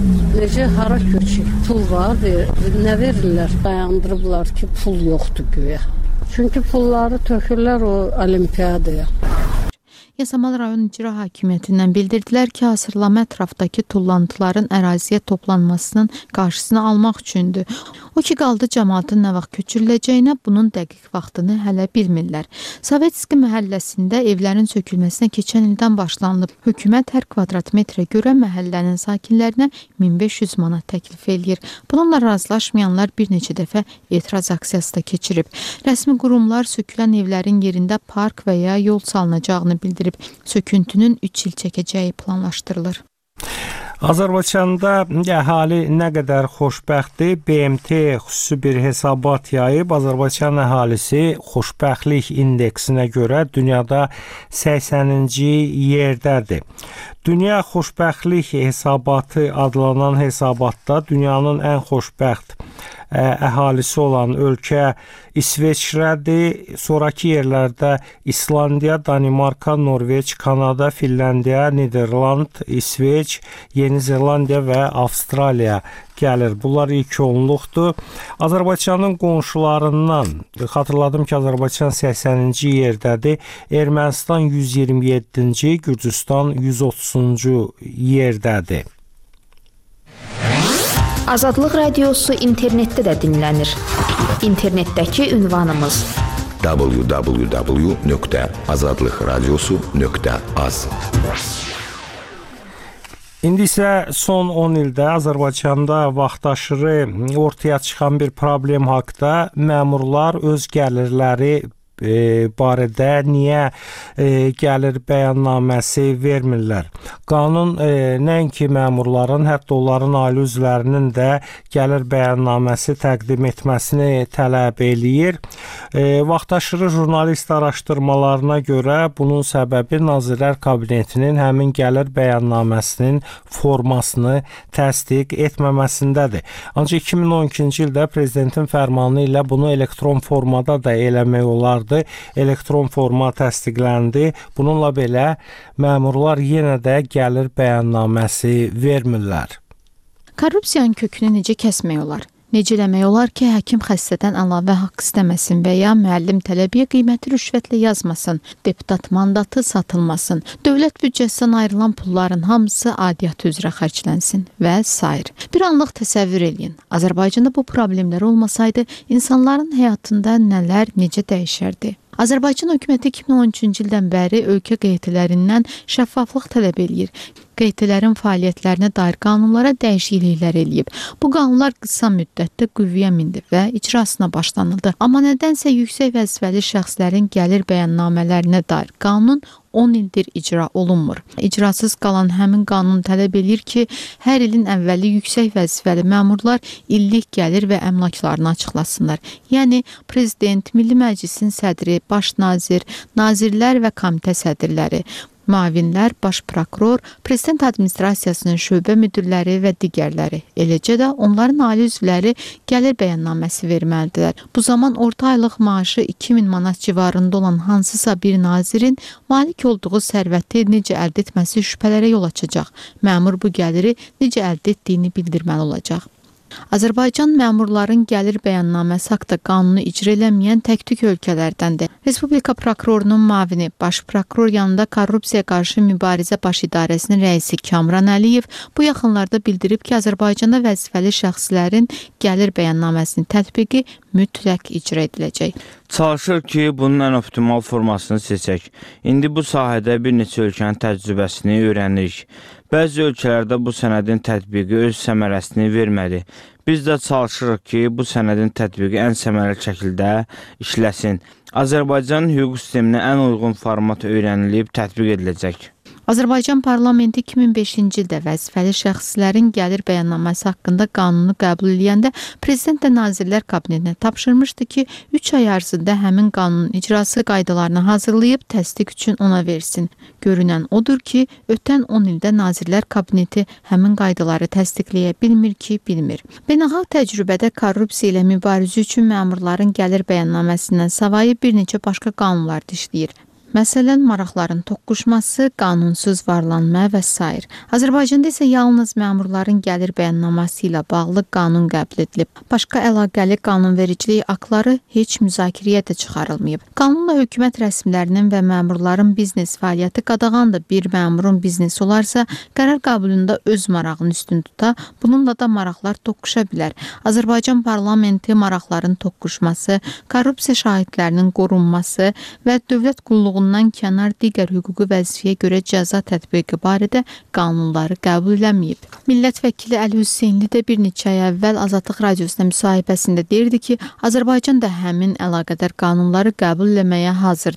Necə, hara köçük? Pul var, nə verirlər? Dayandırıblar ki, pul yoxdur güya. Çünki pulları tökürlər o olimpiyadaya. Yasamal rayon icra hakimiyyətindən bildirdilər ki, hasarlama ətrafdakı tullantıların əraziyə toplanmasının qarşısını almaq üçündür. O ki, qaldı cəmaatın nə vaxt köçürüləcəyinə, bunun dəqiq vaxtını hələ bilmirlər. Sovetski məhəlləsində evlərin sökülməsinə keçən ildən başlanılıb. Hökumət hər kvadrat metrə görə məhəllənin sakinlərinə min beş yüz manat təklif eləyir. Bununla razılaşmayanlar bir neçə dəfə etiraz aksiyası da keçirib. Rəsmi qurumlar sökülən evlərin yerində park və ya yol salınacağını bildirib. Söküntünün üç il çəkəcəyi planlaşdırılır. Azərbaycanda əhali nə qədər xoşbəxtdir? B M T xüsusi bir hesabat yayıb. Azərbaycan əhalisi xoşbəxtlik indeksinə görə dünyada səksəninci yerdədir. Dünya xoşbəxtlik hesabatı adlanan hesabatda dünyanın ən xoşbəxt əhalisi olan ölkə İsveçrədir. Sonrakı yerlərdə İslandiya, Danimarka, Norveç, Kanada, Finlandiya, Niderland, İsveç, Yeni Zelandiya və Avstraliya gəlir. Bunlar ilk onluqdur. Azərbaycanın qonşularından xatırladım ki, Azərbaycan səksəninci yerdədir. Ermənistan yüz iyirmi yeddinci, Gürcüstan yüz otuzuncu yerdədir. Azadlıq Radiosu internetdə də dinlənir. İnternetdəki ünvanımız w w w nöqtə azadlıq radiosu nöqtə az. İndi isə son on ildə Azərbaycanda vaxtaşırı ortaya çıxan bir problem haqqında məmurlar öz gəlirləri E, barədə niyə e, gəlir bəyannaməsi vermirlər? Qanun e, nəinki məmurların, hətta onların ailə üzvlərinin də gəlir bəyannaməsi təqdim etməsini tələb eləyir. E, vaxtaşırı jurnalist araşdırmalarına görə bunun səbəbi Nazirlər Kabinetinin həmin gəlir bəyannaməsinin formasını təsdiq etməməsindədir. Ancaq iki min on ikinci ildə prezidentin fərmanı ilə bunu elektron formada da eləmək olardı. Elektron forma təsdiqləndi. Bununla belə məmurlar yenə də gəlir bəyannaməsi vermirlər. Korrupsiyanın kökünü necə kəsmək olar? Necə eləmək olar ki, həkim xəstədən əlavə haqq istəməsin və ya müəllim tələbiyə qiyməti rüşvətlə yazmasın, deputat mandatı satılmasın, dövlət büdcəsindən ayrılan pulların hamısı aidiyyat üzrə xərclənsin və sair. Bir anlıq təsəvvür eləyin. Azərbaycanda bu problemlər olmasaydı, insanların həyatında nələr, necə dəyişərdi? Azərbaycan hökuməti iki min on üçüncü ildən bəri ölkə qeydilərindən şəffaflıq tələb eləyir. Qeydilərin fəaliyyətlərinə dair qanunlara dəyişikliklər eləyib. Bu qanunlar qısa müddətdə qüvvəyə mindi və icrasına başlanıldı. Amma nədənsə yüksək vəzifəli şəxslərin gəlir bəyannamələrinə dair qanun on ildir icra olunmur. İcrasız qalan həmin qanun tələb eləyir ki, hər ilin əvvəli yüksək vəzifəli məmurlar illik gəlir və əmlaklarını açıqlasınlar. Yəni, prezident, Milli Məclisin sədri, baş nazir, nazirlər və komitə sədrləri, müavinlər, baş prokuror, prezident administrasiyasının şöbə müdirləri və digərləri. Eləcə də onların ailə üzvləri gəlir bəyannaməsi verməlidirlər. Bu zaman orta aylıq maaşı iki min manat civarında olan hansısa bir nazirin malik olduğu sərvəti necə əldə etməsi şübhələrə yol açacaq. Məmur bu gəliri necə əldə etdiyini bildirməli olacaq. Azərbaycan məmurların gəlir bəyannaməsi haqqında qanunu icra eləməyən tək-tük ölkələrdəndir. Respublika prokurorunun müavini, baş prokuror yanında korrupsiya qarşı mübarizə baş idarəsinin rəisi Kamran Əliyev bu yaxınlarda bildirib ki, Azərbaycanda vəzifəli şəxslərin gəlir bəyannaməsinin tətbiqi mütləq icra ediləcək. Çalışır ki, bunun ən optimal formasını seçək. İndi bu sahədə bir neçə ölkənin təcrübəsini öyrənirik. Bəzi ölkələrdə bu sənədin tətbiqi öz səmərəsini vermədi. Biz də çalışırıq ki, bu sənədin tətbiqi ən səmərəli şəkildə işləsin. Azərbaycan hüquq sisteminə ən uyğun format öyrənilib tətbiq ediləcək. Azərbaycan parlamenti iki min beşinci ildə vəzifəli şəxslərin gəlir bəyannaməsi haqqında qanunu qəbul edəndə prezident də Nazirlər Kabinetinə tapşırmışdı ki, üç ay ərzində həmin qanunun icrası qaydalarını hazırlayıb təsdiq üçün ona versin. Görünən odur ki, ötən on ildə Nazirlər Kabineti həmin qaydaları təsdiqləyə bilmir ki, bilmir. Beynəlxalq təcrübədə korrupsiya ilə mübarizə üçün məmurların gəlir bəyannaməsindən savayı bir neçə başqa qanunlar dişləyir. Məsələn, maraqların toqquşması, qanunsuz varlanma və s. Azərbaycanda isə yalnız məmurların gəlir bəyannaməsi ilə bağlı qanun qəbul edilib. Başqa əlaqəli qanunvericilik aktları heç müzakirəyə də çıxarılmayıb. Qanunla hökumət rəsmilərinin və məmurların biznes fəaliyyəti qadağandır. Bir məmurun biznesi olarsa, qərar qəbulunda öz marağını üstün tuta, bununla da maraqlar toqquşa bilər. Azərbaycan parlamenti maraqların toqquşması, korrupsiya şahidlərinin qorunması və dövlət qulluğu bundan kənar digər hüquqi vəzifəyə görə cəza tətbiqi barədə qanunları qəbul eləməyib. Millət vəkili Əli Hüseynli də bir neçə ay əvvəl Azadlıq Radiosuna müsahibəsində deyirdi ki, Azərbaycan da həmin əlaqədar qanunları qəbul eləməyə hazırdır.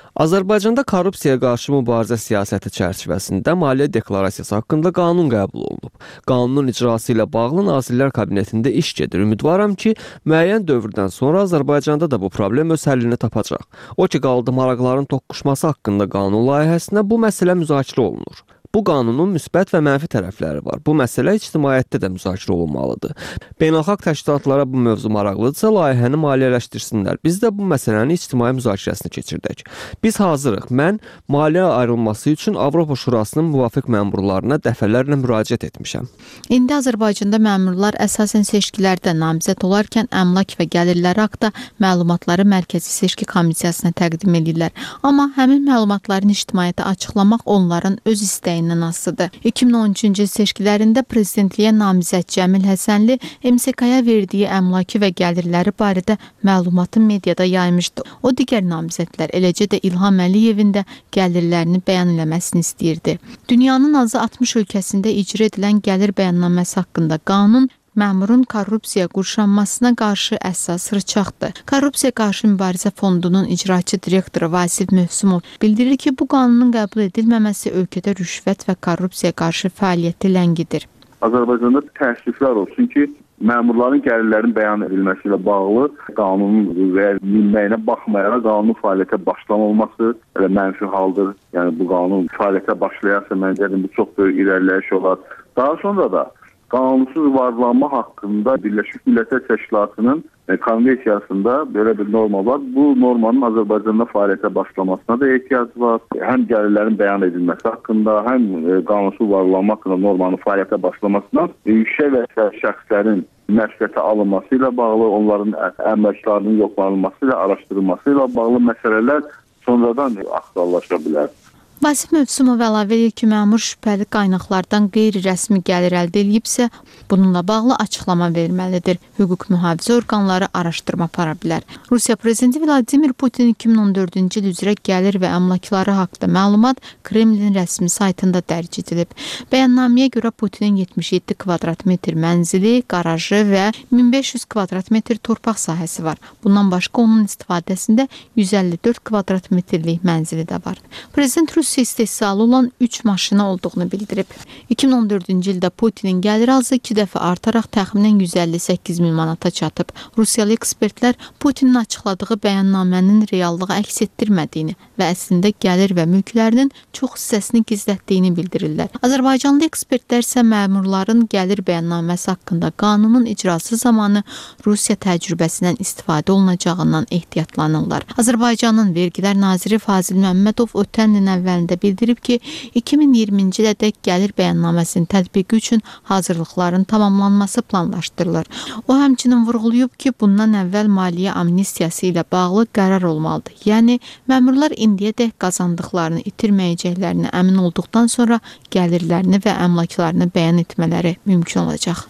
Azərbaycanda korrupsiyaya qarşı mübarizə siyasəti çərçivəsində maliyyə deklarasiyası haqqında qanun qəbul olunub. Qanunun icrası ilə bağlı Nazirlər Kabinetində iş gedir. Ümidvaram ki, müəyyən dövrdən sonra Azərbaycanda da bu problem öz həllini tapacaq. O ki, qaldı maraqların toqquşması haqqında qanun layihəsinə bu məsələ müzakirə olunur. Bu qanunun müsbət və mənfi tərəfləri var. Bu məsələ ictimaiyyətdə də müzakirə olunmalıdır. Beynəlxalq təşkilatlara bu mövzu maraqlıdırsa, layihəni maliyyələşdirsinlər. Biz də bu məsələnin ictimai müzakirəsini keçirdək. Biz hazırıq. Mən maliyyə ayrılması üçün Avropa Şurasının müvafiq məmurlarına dəfələrlə müraciət etmişəm. İndi Azərbaycanda məmurlar əsasən seçkilərdə namizəd olarkən əmlak və gəlirləri haqqında məlumatları Mərkəzi Seçki Komissiyasına təqdim edirlər. Amma həmin məlumatların ictimaiyyətə açıqlamaq onların öz istəyi asılıdır. iki min on üçüncü il seçkilərində prezidentliyə namizəd Cəmil Həsənli M S K-ya verdiyi əmlaki və gəlirləri barədə məlumatı mediada yaymışdı. O digər namizədlər, eləcə də İlham Əliyevin də gəlirlərini bəyan eləməsini istəyirdi. Dünyanın azı altmış ölkəsində icra edilən gəlir bəyannaməsi haqqında qanun məmurun korrupsiya qurşanmasına qarşı əsas rıçaqdır. Korrupsiya qarşı mübarizə fondunun icraçı direktoru Vasif Mövsümov bildirir ki, bu qanunun qəbul edilməməsi ölkədə rüşvət və korrupsiya qarşı fəaliyyəti ləngidir. Azərbaycanda təəssüflər olsun ki, məmurların gəlirlərin bəyan edilməsi ilə bağlı qanunun verilməyinə baxmayaraq qanunun fəaliyyətə başlanılması mənfi haldır. Yəni bu qanun fəaliyyətə başlayarsa məncə bu çox böyük irəliləyiş olar. Daha sonra da qanunsuz varlanma haqqında Birləşmiş Millətlər Təşkilatının konvensiyasında belə bir norma var. Bu normanın Azərbaycanda fəaliyyətə başlamasına da ehtiyac var. Həm gəlirlərin bəyan edilməsi haqqında, həm qanunsuz varlanma haqqında normanın fəaliyyətə başlamasına yüksək vəzifəli şəxslərin məsuliyyətə alınması ilə bağlı, onların əmlaklarının yoxlanılması ilə, araşdırılması ilə bağlı məsələlər sonradan axtarlaşa bilər. Vasif Mövsümov əlavə edir ki, məmur şübhəli qaynaqlardan qeyri-rəsmi gəlir əldə edibsə, bununla bağlı açıqlama verməlidir. Hüquq mühafizə orqanları araşdırma apara bilər. Rusiya prezidenti Vladimir Putin iki min on dördüncü il üzrə gəlir və əmlakları haqqında məlumat Kremlin rəsmi saytında dərc edilib. Bəyannaməyə görə Putinin yetmiş yeddi kvadrat metr mənzili, qarajı və min beş yüz kvadrat metr torpaq sahəsi var. Bundan başqa onun istifadəsində yüz əlli dörd kvadrat metrlik mənzili də var. Prezident Rusiya istehsalı olan üç maşını olduğunu bildirib. iki min on dördüncü ildə Putinin gəliri azı iki dəfə artaraq təxminən yüz əlli səkkiz min manata çatıb. Rusiyalı ekspertlər Putinin açıqladığı bəyannamənin reallığı əks etdirmədiyini və əslində gəlir və mülklərinin çox hissəsini gizlətdiyini bildirirlər. Azərbaycanlı ekspertlər isə məmurların gəlir bəyannaməsi haqqında qanunun icrası zamanı Rusiya təcrübəsindən istifadə olunacağından ehtiyatlanırlar. Azərbaycanın Vergilər Naziri Fazil Məmmədov ötən ilin əvvəl bildirib ki, iki min iyirminci ilədək gəlir bəyannaməsinin tətbiqi üçün hazırlıqların tamamlanması planlaşdırılır. O həmçinin vurğulayıb ki, bundan əvvəl maliyyə amnistiyası ilə bağlı qərar olmalıdır. Yəni, məmurlar indiyədək qazandıqlarını itirməyəcəklərini əmin olduqdan sonra gəlirlərini və əmlaklarını bəyan etmələri mümkün olacaq.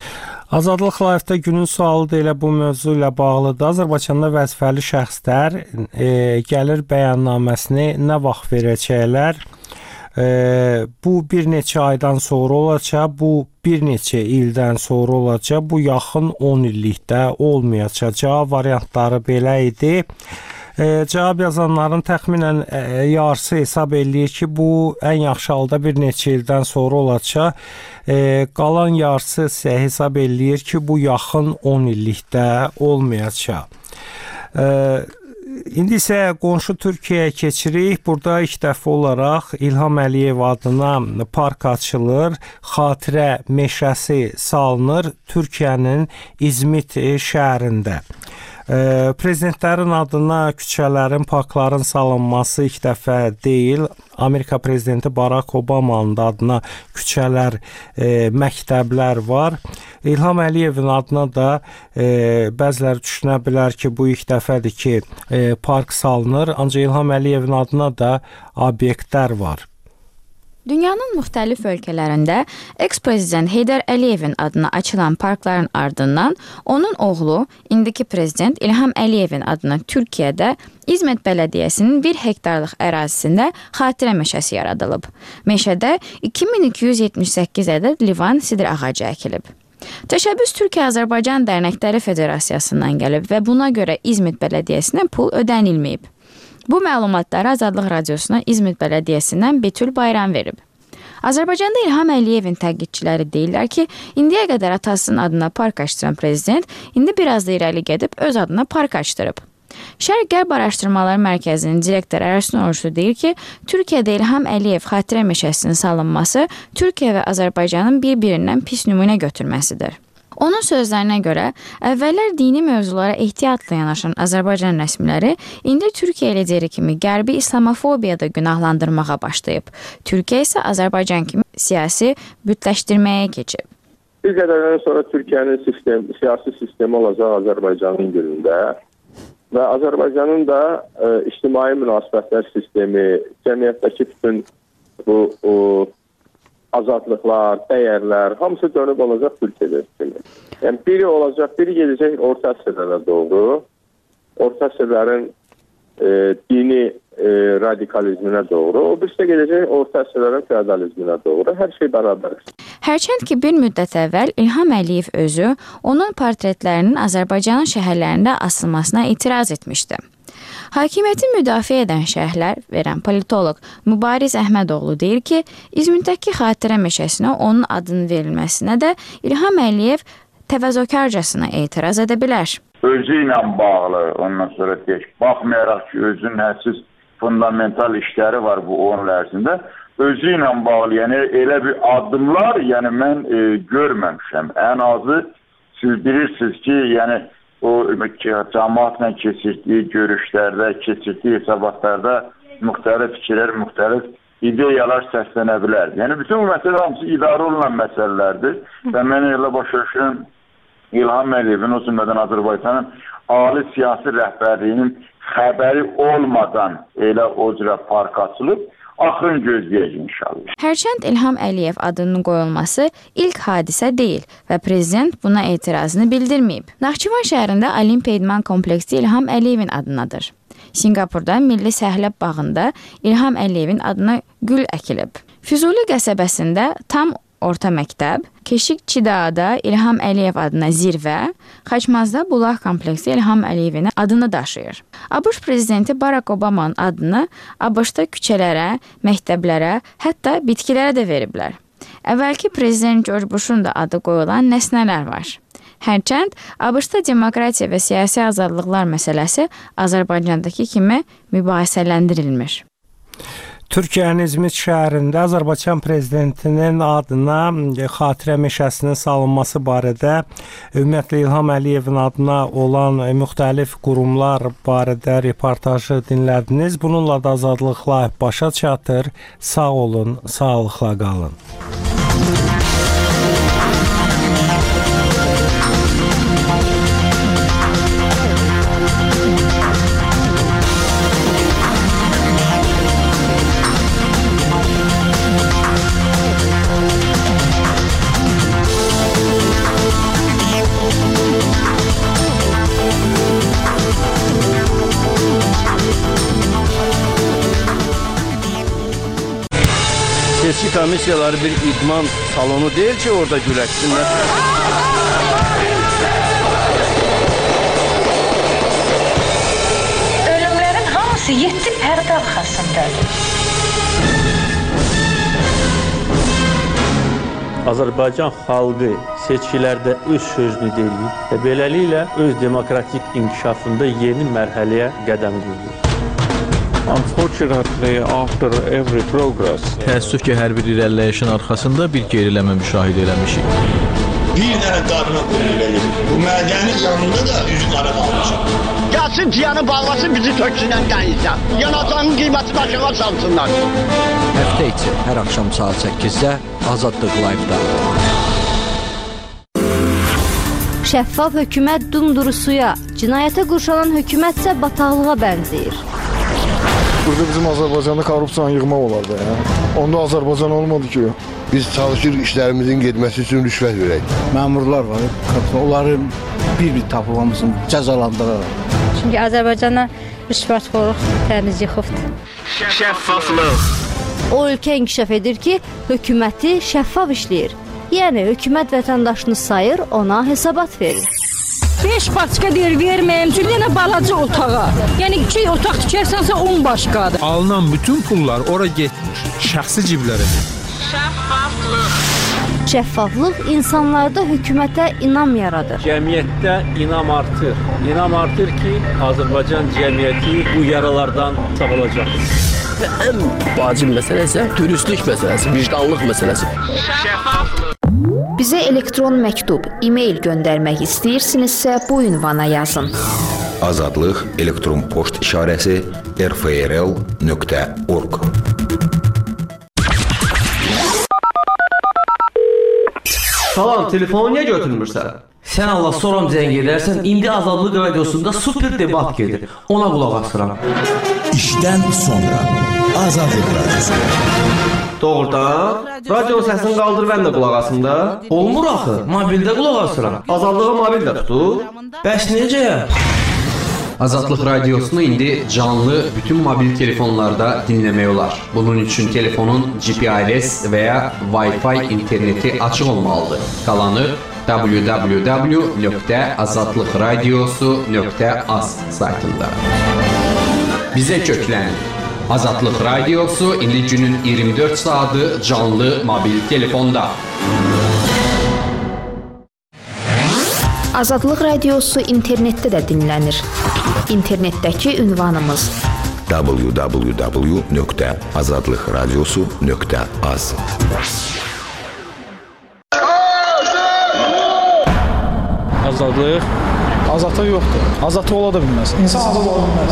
Azadlıq Live-da günün sualı da elə bu mövzu ilə bağlıdır. Azərbaycanda vəzifəli şəxslər e, gəlir bəyannaməsini nə vaxt verəcəklər? E, bu bir neçə aydan sonra olacaq, bu bir neçə ildən sonra olacaq, bu yaxın on illikdə olmayacaq. Cavab variantları belə idi. E, cavab yazanların təxminən e, yarısı hesab eləyir ki, bu ən yaxşı halda bir neçə ildən sonra olacaq. E, qalan yarısı isə hesab eləyir ki, bu yaxın on illikdə olmayacaq. E, indi isə qonşu Türkiyəyə keçirik. Burada ilk dəfə olaraq İlham Əliyev adına park açılır, xatirə meşəsi salınır Türkiyənin İzmit şəhərində. Prezidentlərin adına küçələrin, parkların salınması ilk dəfə deyil. Amerika prezidenti Barack Obama'nın adına küçələr, e, məktəblər var. İlham Əliyevin adına da e, bəziləri düşünə bilər ki, bu ilk dəfədir ki, e, park salınır. Ancaq İlham Əliyevin adına da obyektlər var. Dünyanın müxtəlif ölkələrində eks-prezident Heydər Əliyevin adına açılan parkların ardından onun oğlu, indiki prezident İlham Əliyevin adına Türkiyədə İzmit Bələdiyyəsinin bir hektarlıq ərazisində xatirə meşəsi yaradılıb. Meşədə iki min iki yüz yetmiş səkkiz ədəd livan sidr ağacı əkilib. Təşəbbüs Türkiyə-Azərbaycan Dərnəkləri Federasiyasından gəlib və buna görə İzmit Bələdiyyəsinə pul ödənilməyib. Bu məlumatları Azadlıq Radiosuna İzmit Bələdiyyəsindən Betül Bayram verib. Azərbaycanda İlham Əliyevin tədqiqçiləri deyirlər ki, indiyə qədər atasının adına park açdıran prezident indi biraz da irəli gedib öz adına park açdırıb. Şərq-Qərb Araşdırmaları Mərkəzinin direktoru Ərsun Oruçlu deyir ki, Türkiyədə İlham Əliyev xatirə meşəsinin salınması Türkiyə və Azərbaycanın bir-birindən pis nümunə götürməsidir. Onun sözlərinə görə, əvvəllər dini mövzulara ehtiyatla yanaşan Azərbaycan rəsmiləri indi Türkiyə lideri kimi Qərbi İslamofobiyada günahlandırmağa başlayıb. Türkiyə isə Azərbaycan kimi siyasi bütləşdirməyə keçib. Bir qədərdən sonra Türkiyənin sistem, siyasi sistemi olacaq Azərbaycanın günündə və Azərbaycanın da e, ictimai münasibətlər sistemi, cəmiyyətdəki bütün bu o, azadlıqlar, dəyərlər, hamısı dönüb olacaq Türkiyədə kimi. Yəni biri olacaq, biri gedəcək orta əsrlərə doğru, orta əsrlərin e, dini e, radikalizminə doğru, o birisi də gedəcək orta əsrlərin feodalizminə doğru, hər şey bərabər. Hərçənd ki, bir müddət əvvəl İlham Əliyev özü onun portretlərinin Azərbaycanın şəhərlərində asılmasına etiraz etmişdi. Hakimiyyəti müdafiə edən şərhlər verən politoloq Mübariz Əhmədoğlu deyir ki, İzmitdəki xatirə meşəsinə onun adının verilməsinə də İlham Əliyev təvazökarcasına etiraz edə bilər. Özü ilə bağlı, ondan sonra deyək, baxmayaraq ki, özünün hədsiz fundamental işləri var bu onun ərzində, özü ilə bağlı, yəni elə bir addımlar, yəni mən e, görməmişəm. Ən azı siz bilirsiniz ki, yəni o cəmaatla keçirdiyi görüşlərdə, keçirdiyi hesabatlarda müxtəlif fikirlər, müxtəlif ideyalar səslənə bilər. Yəni bütün bu məsələ hamısı idarə olunan məsələlərdir və mən elə başa düşürəm İlham Əliyevin, o cümlədən Azərbaycanın ali siyasi rəhbərliyinin xəbəri olmadan elə o cürə park açılıb, axırın gözləyəcək inşallah. Hərçənd İlham Əliyev adının qoyulması ilk hadisə deyil və prezident buna etirazını bildirməyib. Naxçıvan şəhərində Olimpiya İdman kompleksi İlham Əliyevin adınadır. Singapurda Milli Səhləb bağında İlham Əliyevin adına gül əkilib. Füzuli qəsəbəsində tam orta məktəb, Keşik Çidaada İlham Əliyev adına zirvə, Xaçmazda Bulaq kompleksi İlham Əliyevin adını daşıyır. ABŞ prezidenti Barack Obama'nın adını ABŞ-da küçələrə, məktəblərə, hətta bitkilərə də veriblər. Əvvəlki prezident George Bush'un da adı qoyulan nəsnələr var. Hərçənd ABŞ-da demokratiya və siyasi azadlıqlar məsələsi Azərbaycandakı kimi mübahisələndirilmir. Türkiyənin İzmit şəhərində Azərbaycan prezidentinin adına xatirə meşəsinin salınması barədə, ümumiyyətlə İlham Əliyevin adına olan müxtəlif qurumlar barədə reportajı dinlədiniz. Bununla da Azadlıqla başa çatır. Sağ olun, sağlıqla qalın. Seçki komissiyaları bir idman salonu deyil ki, orada güləşsinlər. Ölümlərin hamısı yeddi pərdə arxasındadır. Azərbaycan xalqı seçkilərdə öz sözünü deyir və beləliklə öz demokratik inkişafında yeni mərhələyə qədəm qoyur. Unfortunately, after every progress, təəssüf ki, hər bir irəliləyişin arxasında bir geriləmə müşahidə eləmişik. Bir dənə qadına qoyulur. Bu mədənin yanında da üzü qara qalmışıq. Gəlsin ciyanı bağlasın, bizi töksünən dənizdən. Yanacağın qiymətini aşağı salsınlar. Həftə içi hər axşam saat səkkizdə Azadlıq Live-da. Şəffaf hökumət dumduru suya, cinayətə qurşalan hökumətsə bataqlığa bənzəyir. Burada bizim Azərbaycanda korrupsiyanı yığmaq olar da ya. Onda Azərbaycan olmadı ki. Biz çalışırıq işlərimizin getməsi üçün rüşvət verək. Məmurlar var, onları bir-bir tapılmasın, cəzalandırırlar. Çünki Azərbaycana rüşvətxorluq təmiz yıxıbdır. Şəffaflıq. O ölkə inkişaf edir ki, hökuməti şəffaf işləyir. Yəni hökumət vətəndaşını sayır, ona hesabat verir. beş başqa deyir verməyim üçün yenə balaca otağa. Yəni iki otaq tikərsənsə on başqadır. Alınan bütün pullar ora getmir. Şəxsi ciblərə. Şəffaflıq. Şəffaflıq insanlarda hökumətə inam yaradır. Cəmiyyətdə inam artır. İnam artır ki, Azərbaycan cəmiyyəti bu yaralardan sağalacaq. Və ən vacib məsələ isə dürüstlük məsələsi, vicdanlıq məsələsi. Şəffaflıq. Bizə elektron məktub, e-mail göndərmək istəyirsinizsə bu ünvana yazın. Azadlıq elektron poçt işarəsi r f r l nöqtə org. Salam, telefonu niyə götürmürsən? Sən Allah soram zəng edərsən, indi Azadlıq radiosunda super debat gedir. Ona qulaq asıram. İşdən sonra Azadlıq radiosu. Doğrudan? Radio səsini qaldır, mən də qulaq asım da. Olmur axı, mobildə qulaq asıram. Azadlığı mobildə tutur. Bəs necə? Azadlıq radiosunu indi canlı bütün mobil telefonlarda dinləmək olar. Bunun üçün telefonun G P R S və ya Wi-Fi interneti açıq olmalıdır. Qalanı w w w nöqtə azadlıq radiosu nöqtə az saytında. Bizə köklənin. Azadlıq radiosu indi günün iyirmi dörd saatı canlı mobil telefonda. Azadlıq radiosu internetdə də dinlənir. İnternetdəki ünvanımız w w w nöqtə azadlıq radiosu nöqtə az. Azadlıq? Azadlıq yoxdur. Azadlıq ola da bilməz. İnsan azad ola bilməz.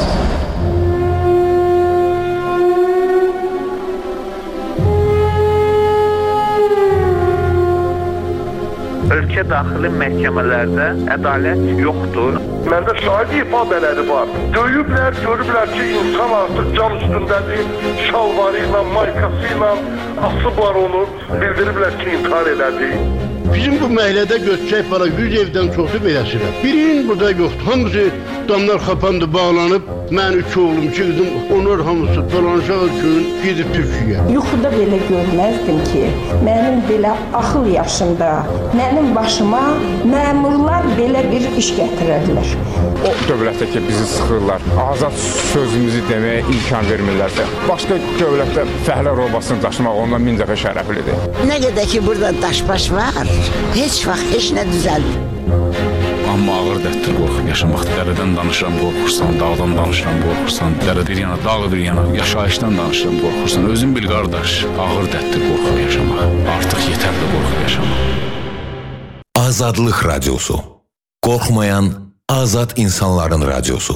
Ölkə daxili məhkəmələrdə ədalət yoxdur. Məndə şahid ifadələri var. Döyüblər, görüblər ki, insan artıq cam üstündədir, şalvarı ilə, maykası ilə asıblar onu, bildiriblər ki, intihar elədi. Bizim bu məhəllədə götürəcək para yüz evdən çoxu beləsidir. Birinin burada yoxdur. Hamısı damlar xapandı, bağlanıb. Mən üç oğlum, iki qızım, onlar hamısı dolanacaq üçün gedib Türkiyə. Yuxuda belə görməzdim ki, mənim belə axıl yaşımda, mənim başıma məmurlar belə bir iş gətirərlər. O dövlətdə ki, bizi sıxırlar, azad sözümüzü deməyə imkan vermirlərsə, başqa dövlətdə fəhlə robasını daşımaq ondan min dəfə şərəflidir. Nə qədər ki, burada daşbaş var, heç vaxt heç nə düzəlmir. Amma ağır dərddir qorxub yaşamaqdır. Dərədən danışıram, qorxursan, dağdan danışıram, qorxursan, dərə bir yana, dağ bir yana, yaşayışdan danışıram, qorxursan. Özün bil qardaş, ağır dərddir qorxub yaşamaq. Artıq yetərdir qorxub yaşamaq. Azadlıq radiosu. Qorxmayan azad insanların radiosu.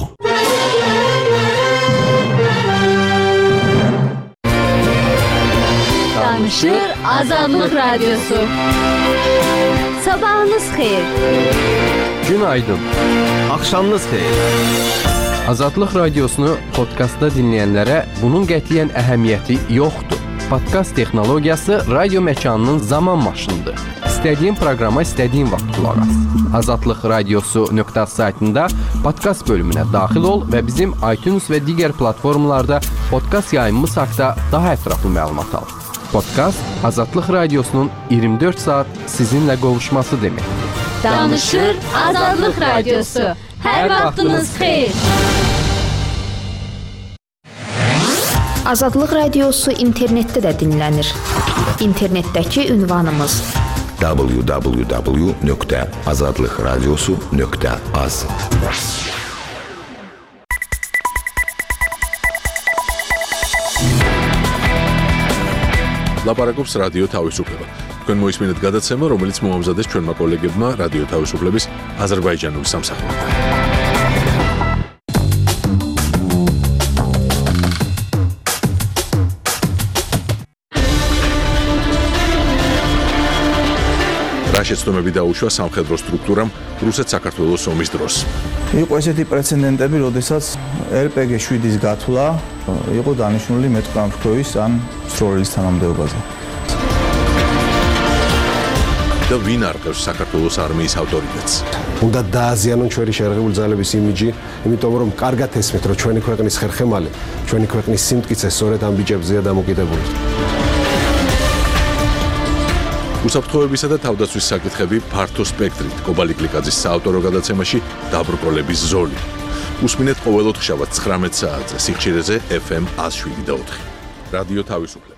Danışır Azadlıq radiosu. Sabahınız xeyir. Günaydın. Axşamınız xeyir. Azadlıq radiosunu podkastda dinləyənlərə bunun qətiyyən əhəmiyyəti yoxdur. Podkast texnologiyası radio məkanının zaman maşınıdır. İstədiyin proqrama istədiyin vaxt qulaq as. azadlıq radiosu nöqtə az saytında podkast bölümünə daxil ol və bizim iTunes və digər platformalarda podkast yayımımız haqqında daha ətraflı məlumat al. Podkast Azadlıq radiosunun iyirmi dörd saat sizinlə qovuşması deməkdir. Danışır Azadlıq radiosu. Hər vaxtınız xeyir. Azadlıq radiosu internetdə də dinlənir. İnternetdəki ünvanımız w w w nöqtə azadlıq radiosu nöqtə az. ლაპარაკობს რადიო თავისუფლება. თქვენ მოისმინეთ გადაცემა, რომელიც მოამზადეს ჩვენმა კოლეგებმა რადიო თავისუფლების აზერბაიჯანული სამსახურიდან. რა შეცდომები დაუშვა სამხედრო სტრუქტურამ რუსეთ-საქართველოს ომის დროს. იყო ესეთი პრეცედენტები, როდესაც ელ პე გი შვიდის გათვლა იყო დანიშნული მეტყამფრქვევის ან სროლის თანამდებობაზე. და ვინ არყევს საქართველოს არმიის ავტორიტეტს? უნდა დააზიანონ ჩვენი შეერაღებული ძალების იმიჯი, იმიტომ რომ კარგად ესმით, რომ ჩვენი ქვეყნის ხერხემალი, ჩვენი ქვეყნის სიმტკიცე სწორედ ამ ბიჭებზეა დამოკიდებული. უსაფრთხოებისა და თავდაცვის საკითხები ფართო სპექტრით კობალი კლიკაძის საავტორო გადაცემაში დაბრკოლების ზოლი. უსმინეთ ყოველ ოთხშაბათს ცხრამეტ საათზე სიხშირეზე ეფ ემ one oh seven point four. რადიო თავისუფლება.